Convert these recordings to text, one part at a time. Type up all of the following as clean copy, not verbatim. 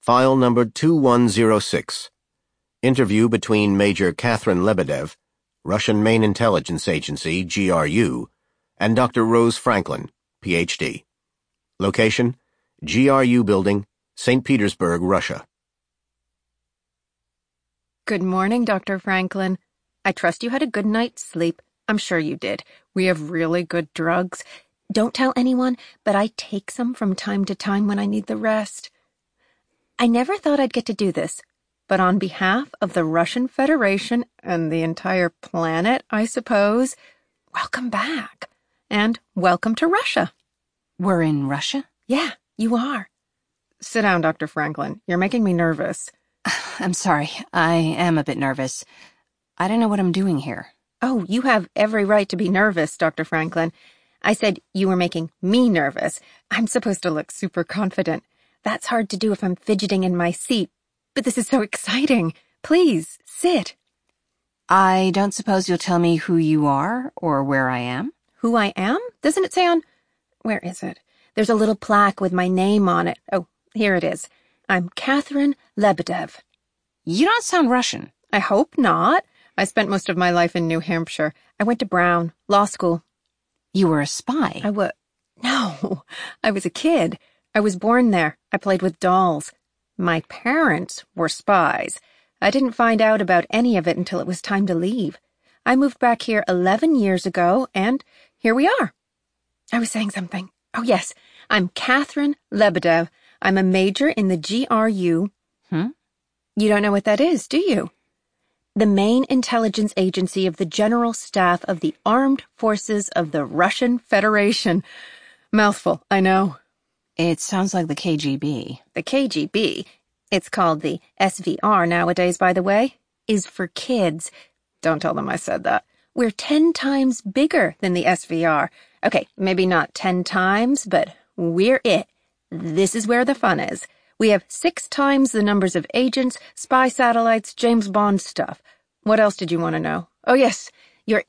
File number 2106. Interview between Major Catherine Lebedev, Russian Main Intelligence Agency, GRU, and Dr. Rose Franklin, Ph.D. Location: GRU Building, St. Petersburg, Russia. Good morning, Dr. Franklin. I trust you had a good night's sleep. I'm sure you did. We have really good drugs. Don't tell anyone, but I take some from time to time when I need the rest. I never thought I'd get to do this, but on behalf of the Russian Federation and the entire planet, I suppose, welcome back. And welcome to Russia. We're in Russia? Yeah, you are. Sit down, Dr. Franklin. You're making me nervous. I'm sorry. I am a bit nervous. I don't know what I'm doing here. Oh, you have every right to be nervous, Dr. Franklin. I said you were making me nervous. I'm supposed to look super confident. That's hard to do if I'm fidgeting in my seat. But this is so exciting. Please, sit. I don't suppose you'll tell me who you are or where I am? Who I am? Doesn't it say on... Where is it? There's a little plaque with my name on it. Oh, here it is. I'm Catherine Lebedev. You don't sound Russian. I hope not. I spent most of my life in New Hampshire. I went to Brown, law school. You were a spy. No, I was a kid. I was born there. I played with dolls. My parents were spies. I didn't find out about any of it until it was time to leave. I moved back here 11 years ago, and here we are. I was saying something. Oh, yes. I'm Catherine Lebedev. I'm a major in the GRU. You don't know what that is, do you? The main intelligence agency of the General Staff of the Armed Forces of the Russian Federation. Mouthful, I know. It sounds like the KGB. The KGB, it's called the SVR nowadays, by the way, is for kids. Don't tell them I said that. We're 10 times bigger than the SVR. Okay, maybe not 10 times, but we're it. This is where the fun is. We have 6 times the numbers of agents, spy satellites, James Bond stuff. What else did you want to know? Oh, yes, we're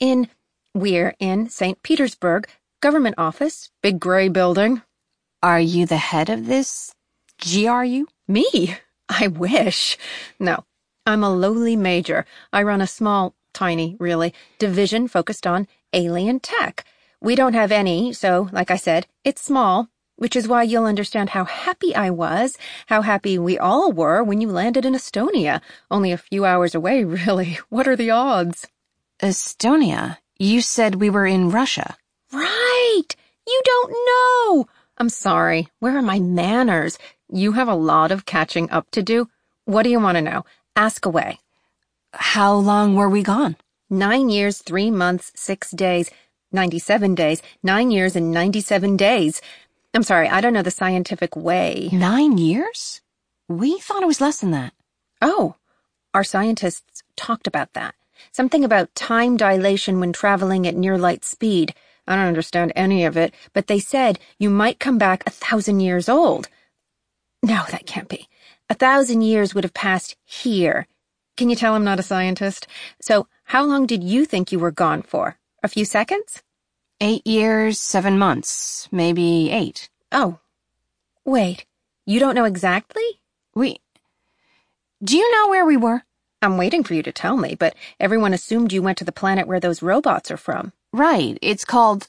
in St. Petersburg, government office, big gray building. Are you the head of this GRU? Me? I wish. No, I'm a lowly major. I run a small, tiny, really, division focused on alien tech. We don't have any, so, like I said, it's small. Which is why you'll understand how happy I was, how happy we all were when you landed in Estonia. Only a few hours away, really. What are the odds? Estonia? You said we were in Russia. Right! You don't know! I'm sorry. Where are my manners? You have a lot of catching up to do. What do you want to know? Ask away. How long were we gone? 9 years, 3 months, 6 days, 97 days, 9 years and 97 days. I'm sorry, I don't know the scientific way. 9 years? We thought it was less than that. Oh, our scientists talked about that. Something about time dilation when traveling at near light speed. I don't understand any of it, but they said you might come back 1,000 years old. No, that can't be. 1,000 years would have passed here. Can you tell I'm not a scientist? So, how long did you think you were gone for? A few seconds? 8 years, 7 months, maybe 8. Oh, wait, you don't know exactly? Do you know where we were? I'm waiting for you to tell me, but everyone assumed you went to the planet where those robots are from. Right, it's called...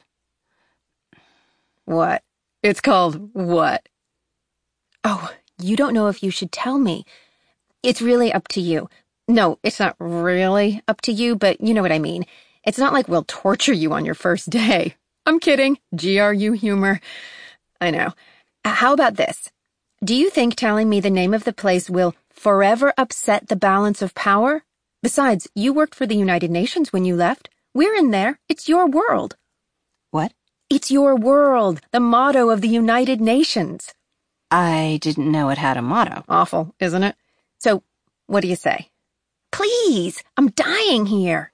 What? It's called what? Oh, you don't know if you should tell me. It's really up to you. No, it's not really up to you, but you know what I mean. It's not like we'll torture you on your first day. I'm kidding. GRU humor. I know. How about this? Do you think telling me the name of the place will forever upset the balance of power? Besides, you worked for the United Nations when you left. We're in there. It's your world. What? It's your world, the motto of the United Nations. I didn't know it had a motto. Awful, isn't it? So, what do you say? Please, I'm dying here.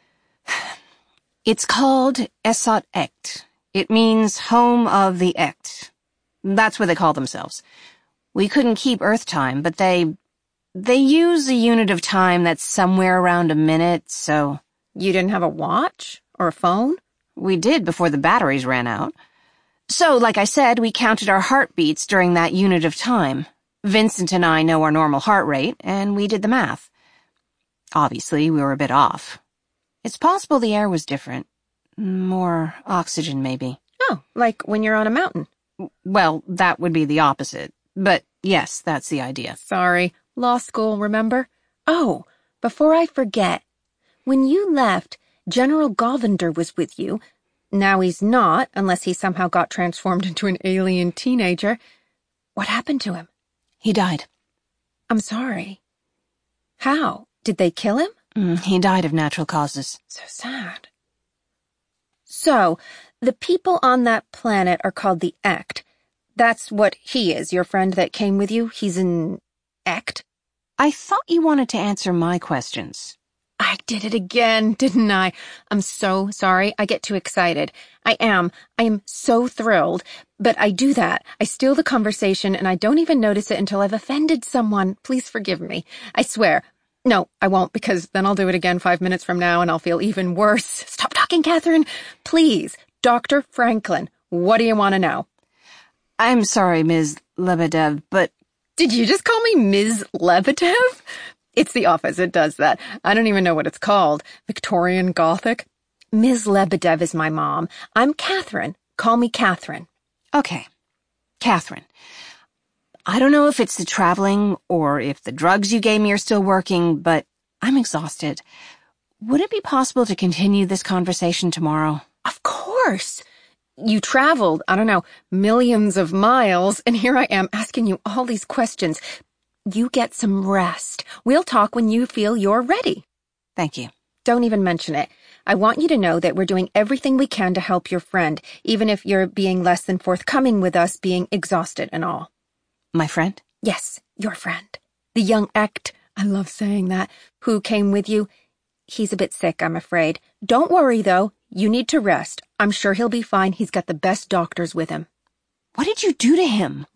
It's called Esot Ekt. It means home of the Ekt. That's what they call themselves. We couldn't keep Earth time, but they use a unit of time that's somewhere around a minute, so... You didn't have a watch? Or a phone? We did before the batteries ran out. So, like I said, we counted our heartbeats during that unit of time. Vincent and I know our normal heart rate, and we did the math. Obviously, we were a bit off. It's possible the air was different. More oxygen, maybe. Oh, like when you're on a mountain. Well, that would be the opposite. But yes, that's the idea. Sorry. Law school, remember? Oh, before I forget. When you left, General Govender was with you. Now he's not, unless he somehow got transformed into an alien teenager. What happened to him? He died. I'm sorry. How? Did they kill him? He died of natural causes. So sad. So, the people on that planet are called the Ect. That's what he is, your friend that came with you. He's an Ect? I thought you wanted to answer my questions. I did it again, didn't I? I'm so sorry. I get too excited. I am so thrilled. But I do that. I steal the conversation and I don't even notice it until I've offended someone. Please forgive me. I swear. No, I won't, because then I'll do it again 5 minutes from now and I'll feel even worse. Stop talking, Catherine. Please. Dr. Franklin, what do you want to know? I'm sorry, Ms. Lebedev, but... Did you just call me Ms. Lebedev? It's the office, it does that. I don't even know what it's called. Victorian Gothic? Ms. Lebedev is my mom. I'm Catherine. Call me Catherine. Okay. Catherine. I don't know if it's the traveling or if the drugs you gave me are still working, but I'm exhausted. Would it be possible to continue this conversation tomorrow? Of course. You traveled, I don't know, millions of miles, and here I am asking you all these questions. You get some rest. We'll talk when you feel you're ready. Thank you. Don't even mention it. I want you to know that we're doing everything we can to help your friend, even if you're being less than forthcoming with us being exhausted and all. My friend? Yes, your friend. The young Ect, I love saying that, who came with you. He's a bit sick, I'm afraid. Don't worry, though. You need to rest. I'm sure he'll be fine. He's got the best doctors with him. What did you do to him?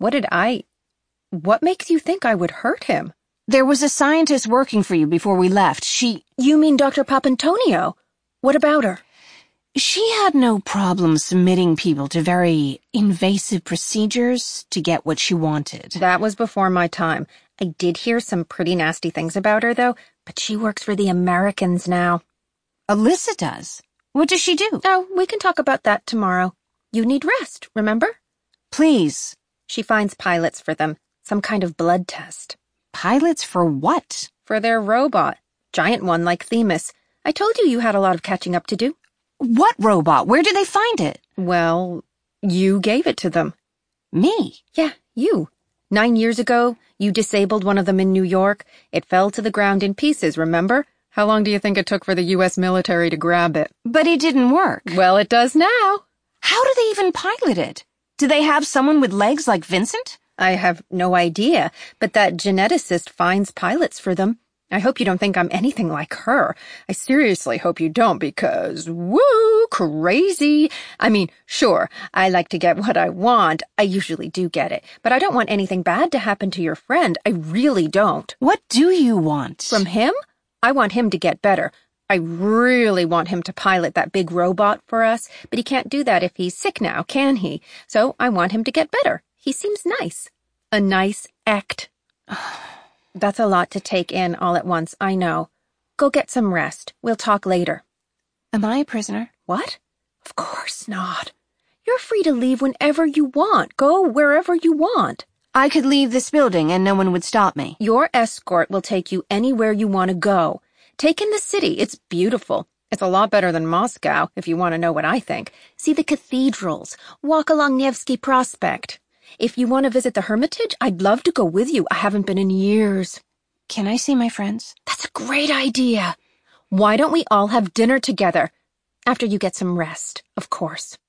What makes you think I would hurt him? There was a scientist working for you before we left. You mean Dr. Papantonio? What about her? She had no problem submitting people to very invasive procedures to get what she wanted. That was before my time. I did hear some pretty nasty things about her, though, but she works for the Americans now. Alyssa does. What does she do? Oh, we can talk about that tomorrow. You need rest, remember? Please. She finds pilots for them. Some kind of blood test. Pilots for what? For their robot. Giant one like Themis. I told you had a lot of catching up to do. What robot? Where did they find it? Well, you gave it to them. Me? Yeah, you. 9 years ago, you disabled one of them in New York. It fell to the ground in pieces, remember? How long do you think it took for the U.S. military to grab it? But it didn't work. Well, it does now. How do they even pilot it? Do they have someone with legs like Vincent? I have no idea, but that geneticist finds pilots for them. I hope you don't think I'm anything like her. I seriously hope you don't because, woo, crazy. I mean, sure, I like to get what I want. I usually do get it. But I don't want anything bad to happen to your friend. I really don't. What do you want? From him? I want him to get better. I really want him to pilot that big robot for us, but he can't do that if he's sick now, can he? So I want him to get better. He seems nice. A nice Ect. That's a lot to take in all at once, I know. Go get some rest. We'll talk later. Am I a prisoner? What? Of course not. You're free to leave whenever you want. Go wherever you want. I could leave this building and no one would stop me. Your escort will take you anywhere you want to go. Take in the city. It's beautiful. It's a lot better than Moscow, if you want to know what I think. See the cathedrals. Walk along Nevsky Prospect. If you want to visit the Hermitage, I'd love to go with you. I haven't been in years. Can I see my friends? That's a great idea. Why don't we all have dinner together? After you get some rest, of course.